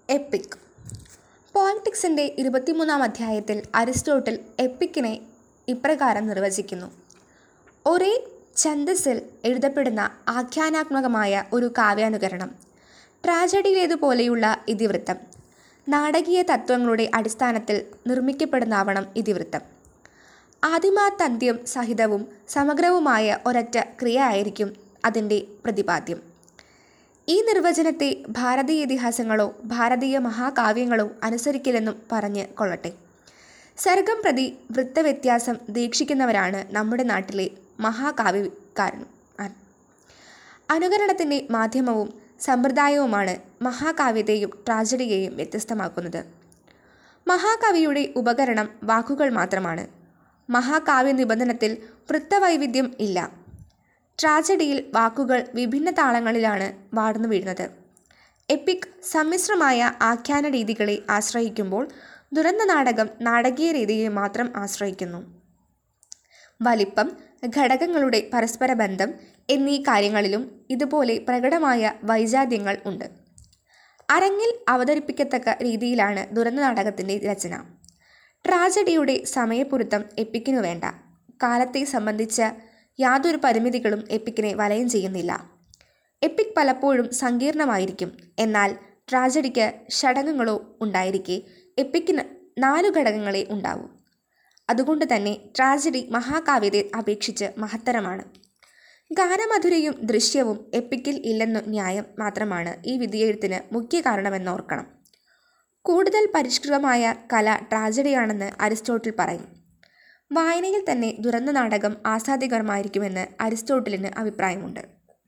EPIC. പോയറ്റിക്സിൻ്റെ 23-ാം അധ്യായത്തിൽ Aristotle എപ്പിക്കിനെ ഇപ്രകാരം നിർവചിക്കുന്നു: ഒരേ ഛന്ദസ്സിൽ എഴുതപ്പെടുന്ന ആഖ്യാനാത്മകമായ ഒരു കാവ്യാനുകരണം, ട്രാജഡിയിലേതുപോലെയുള്ള ഇതിവൃത്തം, നാടകീയ തത്വങ്ങളുടെ അടിസ്ഥാനത്തിൽ നിർമ്മിക്കപ്പെടുന്നാവണം ഇതിവൃത്തം. ആദിമാത്തന്ത്യം സഹിതവും സമഗ്രവുമായ ഒരൊറ്റ ക്രിയ ആയിരിക്കും അതിൻ്റെ പ്രതിപാദ്യം. ഈ നിർവചനത്തെ ഭാരതീയ ഇതിഹാസങ്ങളോ ഭാരതീയ മഹാകാവ്യങ്ങളോ അനുസരിക്കില്ലെന്നും പറഞ്ഞ് കൊള്ളട്ടെ. സർഗം പ്രതി വൃത്തവ്യത്യാസം ദീക്ഷിക്കുന്നവരാണ് നമ്മുടെ നാട്ടിലെ മഹാകാവ്യകാരന്മാർ. അനുകരണത്തിൻ്റെ മാധ്യമവും സമ്പ്രദായവുമാണ് മഹാകാവ്യത്തെയും ട്രാജഡിയെയും വ്യത്യസ്തമാക്കുന്നത്. മഹാകവിയുടെ ഉപകരണം വാക്കുകൾ മാത്രമാണ്. മഹാകാവ്യ നിബന്ധനത്തിൽ വൃത്തവൈവിധ്യം ഇല്ല. ട്രാജഡിയിൽ വാക്കുകൾ വിഭിന്ന താളങ്ങളിലാണ് വാർന്നു വീഴുന്നത്. എപ്പിക് സമ്മിശ്രമായ ആഖ്യാന രീതികളെ ആശ്രയിക്കുമ്പോൾ ദുരന്ത നാടകം നാടകീയ രീതിയെ മാത്രം ആശ്രയിക്കുന്നു. വലിപ്പം, ഘടകങ്ങളുടെ പരസ്പര ബന്ധം എന്നീ കാര്യങ്ങളിലും ഇതുപോലെ പ്രകടമായ വൈജാത്യങ്ങൾ ഉണ്ട്. അരങ്ങിൽ അവതരിപ്പിക്കത്തക്ക രീതിയിലാണ് ദുരന്ത നാടകത്തിൻ്റെ രചന. ട്രാജഡിയുടെ സമയപ്പൊരുത്തം എപ്പിക്കിനു വേണ്ട. കാലത്തെ സംബന്ധിച്ച യാതൊരു പരിമിതികളും എപ്പിക്കിനെ വലയം ചെയ്യുന്നില്ല. എപ്പിക് പലപ്പോഴും സങ്കീർണമായിരിക്കും. എന്നാൽ ട്രാജഡിക്ക് ഷഡംഗങ്ങളോ ഉണ്ടായിരിക്കെ എപ്പിക്കിന് 4 ഘടകങ്ങളെ ഉണ്ടാവൂ. അതുകൊണ്ട് തന്നെ ട്രാജഡി മഹാകാവ്യത്തെ അപേക്ഷിച്ച് മഹത്തരമാണ്. ഗാനമധുരയും ദൃശ്യവും എപ്പിക്കിൽ ഇല്ലെന്നു ന്യായം മാത്രമാണ് ഈ വിധിയെഴുത്തിന് മുഖ്യ കാരണമെന്നോർക്കണം. കൂടുതൽ പരിഷ്കൃതമായ കല ട്രാജഡിയാണെന്ന് അരിസ്റ്റോട്ടിൽ പറയും. വായനയിൽ തന്നെ ദുരന്ത നാടകം ആസ്വാദ്യകരമായിരിക്കുമെന്ന് അരിസ്റ്റോട്ടിലിന് അഭിപ്രായമുണ്ട്.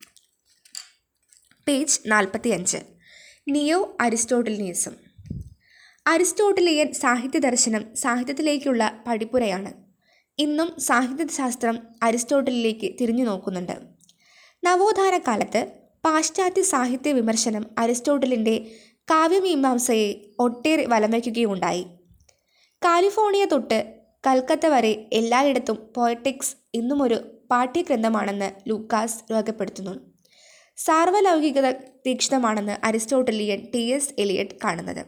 പേജ് 45. നിയോ അരിസ്റ്റോട്ടിലിനിസം. അരിസ്റ്റോട്ടിലിയൻ സാഹിത്യ ദർശനം സാഹിത്യത്തിലേക്കുള്ള പടിപ്പുരയാണ്. ഇന്നും സാഹിത്യശാസ്ത്രം അരിസ്റ്റോട്ടിലിലേക്ക് തിരിഞ്ഞു നോക്കുന്നുണ്ട്. നവോത്ഥാന കാലത്ത് പാശ്ചാത്യ സാഹിത്യ വിമർശനം അരിസ്റ്റോട്ടിലിൻ്റെ കാവ്യമീമാംസയെ ഒട്ടേറെ വലം വയ്ക്കുകയുണ്ടായി. കാലിഫോർണിയ തൊട്ട് കൽക്കത്ത വരെ എല്ലായിടത്തും പോയറ്റിക്സ് ഇന്നുമൊരു പാഠ്യഗ്രന്ഥമാണെന്ന് ലൂക്കാസ് രേഖപ്പെടുത്തുന്നു. സാർവലൗകികത തീക്ഷ്ണമാണെന്ന് അരിസ്റ്റോട്ടിലിയൻ ടി.എസ്. എലിയട്ട് കാണുന്നത്.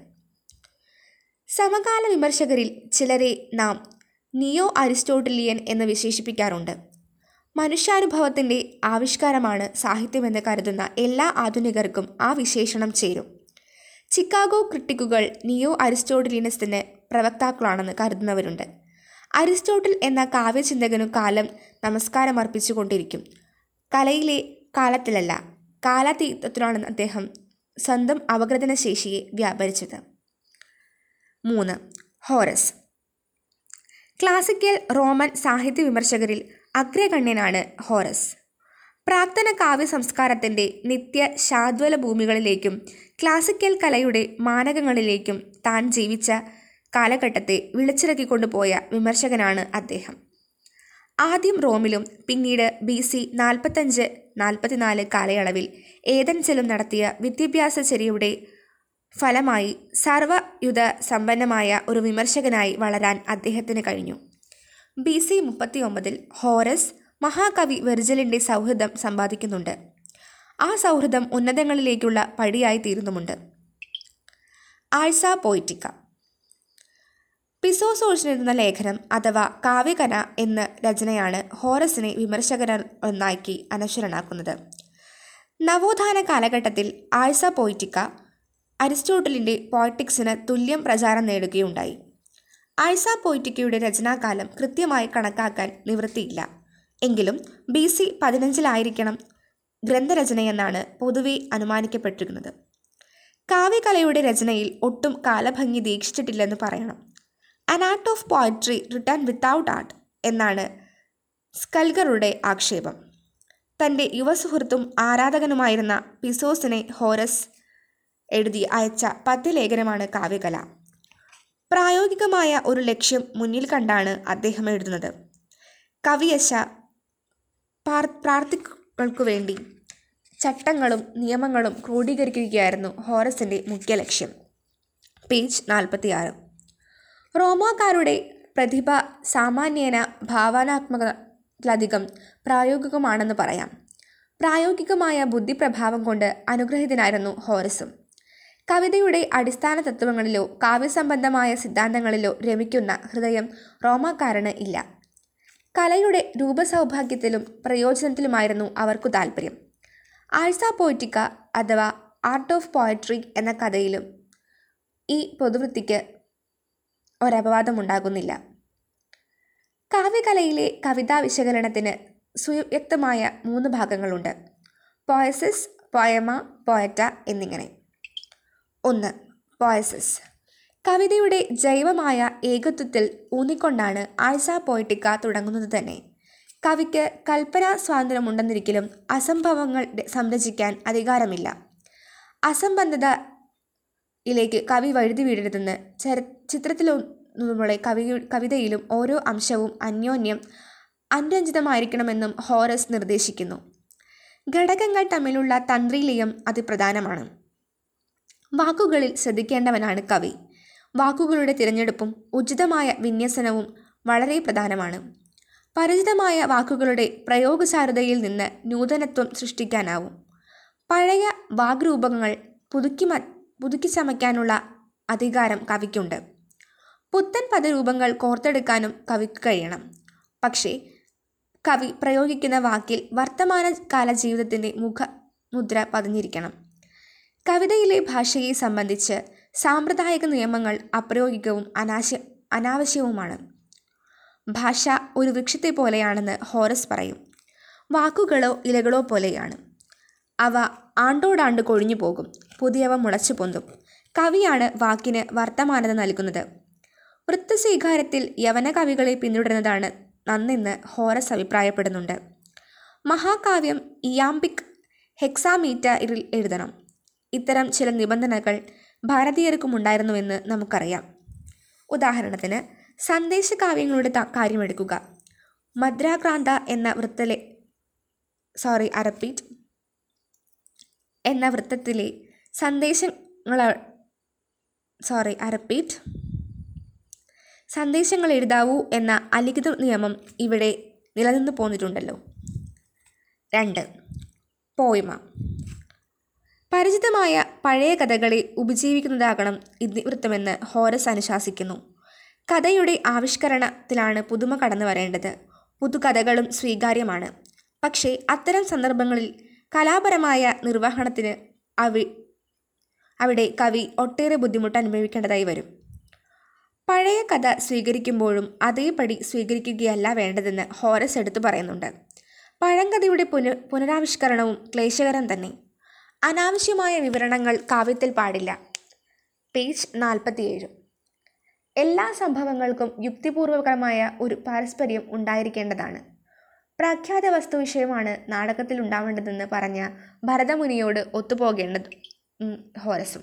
സമകാല വിമർശകരിൽ ചിലരെ നാം നിയോ അരിസ്റ്റോട്ടിലിയൻ എന്ന് വിശേഷിപ്പിക്കാറുണ്ട്. മനുഷ്യാനുഭവത്തിൻ്റെ ആവിഷ്കാരമാണ് സാഹിത്യമെന്ന് കരുതുന്ന എല്ലാ ആധുനികർക്കും ആ വിശേഷണം ചേരും. ചിക്കാഗോ ക്രിട്ടിക്കുകൾ നിയോ അരിസ്റ്റോട്ടിലിയനിസത്തിന് പ്രവക്താക്കളാണെന്ന് കരുതുന്നവരുണ്ട്. അരിസ്റ്റോട്ടിൽ എന്ന കാവ്യചിന്തകനു കാലം നമസ്കാരമർപ്പിച്ചുകൊണ്ടിരിക്കും. കലയിലെ കാലത്തിലല്ല, കാലാതീതത്തിലാണ് അദ്ദേഹം സ്വന്തം അപഗ്രഥന ശേഷിയെ വ്യാപരിച്ചത്. 3. ഹോറസ്. ക്ലാസിക്കൽ റോമൻ സാഹിത്യ വിമർശകരിൽ അഗ്രഗണ്യനാണ് ഹോറസ്. പ്രാക്തന കാവ്യ സംസ്കാരത്തിൻ്റെ നിത്യ ശാദ്വല ഭൂമികളിലേക്കും ക്ലാസിക്കൽ കലയുടെ മാനകങ്ങളിലേക്കും താൻ ജീവിച്ച കാലഘട്ടത്തെ വിളിച്ചിറക്കിക്കൊണ്ടുപോയ വിമർശകനാണ് അദ്ദേഹം. ആദ്യം റോമിലും പിന്നീട് BC 45-44 കാലയളവിൽ ഏതൻസിലും നടത്തിയ വിദ്യാഭ്യാസചര്യയുടെ ഫലമായി സർവ്വയുധ സമ്പന്നമായ ഒരു വിമർശകനായി വളരാൻ അദ്ദേഹത്തിന് കഴിഞ്ഞു. BC 39 ഹോറസ് മഹാകവി വെർജിലിൻ്റെ സൗഹൃദം സമ്പാദിക്കുന്നുണ്ട്. ആ സൗഹൃദം ഉന്നതങ്ങളിലേക്കുള്ള പടിയായി തീരുന്നുമുണ്ട്. ആഴ്സ പോയിറ്റിക്ക. പിസോസോഴ്സിനെഴുതുന്ന ലേഖനം അഥവാ കാവ്യകന എന്ന രചനയാണ് ഹോറസിനെ വിമർശകരൊന്നാക്കി അനശ്വരനാക്കുന്നത്. നവോത്ഥാന കാലഘട്ടത്തിൽ ആഴ്സ പോയിറ്റിക്ക അരിസ്റ്റോട്ടിലിൻ്റെ പോയറ്റിക്സിന് തുല്യം പ്രചാരം നേടുകയുണ്ടായി. ആഴ്സ പോയിറ്റിക്കയുടെ രചനാകാലം കൃത്യമായി കണക്കാക്കാൻ നിവൃത്തിയില്ല. എങ്കിലും BC 15 ഗ്രന്ഥരചനയെന്നാണ് പൊതുവെ അനുമാനിക്കപ്പെട്ടിരിക്കുന്നത്. കാവ്യകലയുടെ രചനയിൽ ഒട്ടും കാലഭംഗി ദീക്ഷിച്ചിട്ടില്ലെന്ന് പറയണം. An art of poetry written without art എന്നാണ് സ്കൽഗറുടെ ആക്ഷേപം. തൻ്റെ യുവസുഹൃത്തും ആരാധകനുമായിരുന്ന പിസോസിനെ ഹോറസ് എഴുതി അയച്ച പദ്യലേഖനമാണ് കാവ്യകല. പ്രായോഗികമായ ഒരു ലക്ഷ്യം മുന്നിൽ കണ്ടാണ് അദ്ദേഹം എഴുതുന്നത്. കവിയശ പ്രാർത്ഥികൾക്കു വേണ്ടി ചട്ടങ്ങളും നിയമങ്ങളും ക്രോഡീകരിക്കുകയായിരുന്നു ഹോറസിൻ്റെ മുഖ്യ ലക്ഷ്യം. പേജ് 46. റോമാക്കാരുടെ പ്രതിഭ സാമാന്യേന ഭാവനാത്മകത്തിലധികം പ്രായോഗികമാണെന്ന് പറയാം. പ്രായോഗികമായ ബുദ്ധിപ്രഭാവം കൊണ്ട് അനുഗ്രഹീതനായിരുന്നു ഹോറസും. കവിതയുടെ അടിസ്ഥാന തത്വങ്ങളിലോ കാവ്യസംബന്ധമായ സിദ്ധാന്തങ്ങളിലോ രമിക്കുന്ന ഹൃദയം റോമാക്കാരന് ഇല്ല. കലയുടെ രൂപസൗഭാഗ്യത്തിലും പ്രയോജനത്തിലുമായിരുന്നു അവർക്കു താൽപ്പര്യം. ആഴ്സ പോയിറ്റിക്ക അഥവാ ആർട്ട് ഓഫ് പോയട്രി എന്ന കഥയിലും ഈ പൊതുവൃത്തിക്ക് ഒരപവാദമുണ്ടാകുന്നില്ല. കാവ്യകലയിലെ കവിതാ വിശകലനത്തിന് സുവ്യക്തമായ 3 ഭാഗങ്ങളുണ്ട്: പോയസിസ്, പോയമ, പോയറ്റ എന്നിങ്ങനെ. 1. പോയസിസ്. കവിതയുടെ ജൈവമായ ഏകത്വത്തിൽ ഊന്നിക്കൊണ്ടാണ് ആഴ്സ പോയറ്റിക്ക തുടങ്ങുന്നത് തന്നെ. കവിക്ക് കൽപ്പനാ സ്വാതന്ത്ര്യമുണ്ടെന്നിരിക്കലും അസംഭവങ്ങൾ സംരചിക്കാൻ അധികാരമില്ല. അസംബന്ധതയിലേക്ക് കവി വഴുതി വീഴരുതെന്ന് ചിത്രത്തിലൊന്നുമുള്ള കവിതയിലും ഓരോ അംശവും അന്യോന്യം അനുരഞ്ജിതമായിരിക്കണമെന്നും ഹോറസ് നിർദ്ദേശിക്കുന്നു. ഘടകങ്ങൾ തമ്മിലുള്ള തന്ത്രീലയം അതിപ്രധാനമാണ്. വാക്കുകളിൽ ശ്രദ്ധിക്കേണ്ടവനാണ് കവി. വാക്കുകളുടെ തിരഞ്ഞെടുപ്പും ഉചിതമായ വിന്യസനവും വളരെ പ്രധാനമാണ്. പരിചിതമായ വാക്കുകളുടെ പ്രയോഗചാരുതയിൽ നിന്ന് നൂതനത്വം സൃഷ്ടിക്കാനാവും. പഴയ വാഗ്രൂപങ്ങൾ പുതുക്കി ചമയ്ക്കാനുള്ള അധികാരം കവിക്കുണ്ട്. പുത്തൻ പദരൂപങ്ങൾ കോർത്തെടുക്കാനും കവിക്ക് കഴിയണം. പക്ഷേ കവി പ്രയോഗിക്കുന്ന വാക്കിൽ വർത്തമാനകാല ജീവിതത്തിൻ്റെ മുഖമുദ്ര പതിഞ്ഞിരിക്കണം. കവിതയിലെ ഭാഷയെ സംബന്ധിച്ച് സാമ്പ്രദായിക നിയമങ്ങൾ അപ്രായോഗികവും അനാവശ്യവുമാണ്. ഭാഷ ഒരു വൃക്ഷത്തെ പോലെയാണെന്ന് ഹോറസ് പറയും. വാക്കുകളോ ഇലകളോ പോലെയാണ്. അവ ആണ്ടോടാണ്ട് കൊഴിഞ്ഞു പോകും, പുതിയവ മുളച്ചു പൊന്തും. കവിയാണ് വാക്കിന് വർത്തമാനത നൽകുന്നത്. വൃത്തസ്വീകാരത്തിൽ യവന കവികളെ പിന്തുടരുന്നതാണ് നന്നെന്ന് ഹോറസ് അഭിപ്രായപ്പെടുന്നുണ്ട്. മഹാകാവ്യം ഇയാംബിക് ഹെക്സാമീറ്ററിൽ എഴുതണം. ഇത്തരം ചില നിബന്ധനകൾ ഭാരതീയർക്കുമുണ്ടായിരുന്നുവെന്ന് നമുക്കറിയാം. ഉദാഹരണത്തിന് സന്ദേശകാവ്യങ്ങളുടെ കാര്യമെടുക്കുക. മദ്രാക്രാന്ത എന്ന വൃത്തത്തിലെ സന്ദേശങ്ങൾ എഴുതാവൂ എന്ന അലിഖിത നിയമം ഇവിടെ നിലനിന്നു പോന്നിട്ടുണ്ടല്ലോ. 2. പോയമ. പരിചിതമായ പഴയ കഥകളെ ഉപജീവിക്കുന്നതാകണം ഇതിവൃത്തമെന്ന് ഹോറസ് അനുശാസിക്കുന്നു. കഥയുടെ ആവിഷ്കരണത്തിലാണ് പുതുമ കടന്നു വരേണ്ടത്. പുതുകഥകളും സ്വീകാര്യമാണ്. പക്ഷേ അത്തരം സന്ദർഭങ്ങളിൽ കലാപരമായ നിർവഹണത്തിന് അവിടെ കവി ഒട്ടേറെ ബുദ്ധിമുട്ട് അനുഭവിക്കേണ്ടതായി വരും. പഴയ കഥ സ്വീകരിക്കുമ്പോഴും അതേപടി സ്വീകരിക്കുകയല്ല വേണ്ടതെന്ന് ഹോറസ് എടുത്തു പറയുന്നുണ്ട്. പഴങ്കഥയുടെ പുനരാവിഷ്കരണവും ക്ലേശകരം തന്നെ. അനാവശ്യമായ വിവരണങ്ങൾ കാവ്യത്തിൽ പാടില്ല. പേജ് 47. എല്ലാ സംഭവങ്ങൾക്കും യുക്തിപൂർവകമായ ഒരു പാരസ്പര്യം ഉണ്ടായിരിക്കേണ്ടതാണ്. പ്രഖ്യാത വസ്തുവിഷയമാണ് നാടകത്തിൽ ഉണ്ടാവേണ്ടതെന്ന് പറഞ്ഞ ഭരതമുനിയോട് ഒത്തുപോകേണ്ടത് ഹോറസും.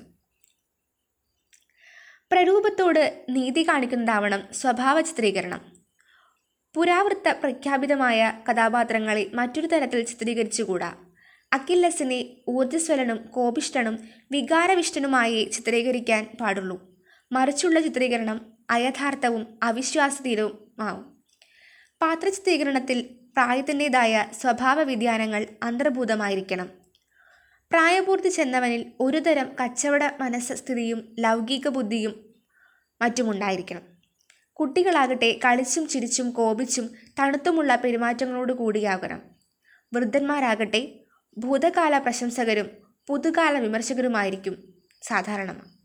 പ്രരൂപത്തോട് നീതി കാണിക്കുന്നതാവണം സ്വഭാവ ചിത്രീകരണം. പുരാവൃത്ത പ്രഖ്യാപിതമായ കഥാപാത്രങ്ങളെ മറ്റൊരു തരത്തിൽ ചിത്രീകരിച്ചുകൂടാ. അക്കില്ലസിനെ ഊർജ്ജസ്വലനും കോപിഷ്ഠനും വികാരവിഷ്ടനുമായി ചിത്രീകരിക്കാൻ പാടുള്ളൂ. മറിച്ചുള്ള ചിത്രീകരണം അയഥാർത്ഥവും അവിശ്വാസതീരവുമാവും. പാത്രചിത്രീകരണത്തിൽ പ്രായത്തിൻ്റെതായ സ്വഭാവ വ്യതിയാനങ്ങൾ അന്തർഭൂതമായിരിക്കണം. പ്രായപൂർത്തി ചെന്നവനിൽ ഒരുതരം കച്ചവട മനഃസ്ഥിതിയും ലൗകിക ബുദ്ധിയും മറ്റുമുണ്ടായിരിക്കണം. കുട്ടികളാകട്ടെ കളിച്ചും ചിരിച്ചും കോപിച്ചും തണുത്തുമുള്ള പെരുമാറ്റങ്ങളോടു കൂടിയാകണം. വൃദ്ധന്മാരാകട്ടെ ഭൂതകാല പ്രശംസകരും പുതുകാല വിമർശകരുമായിരിക്കും സാധാരണ.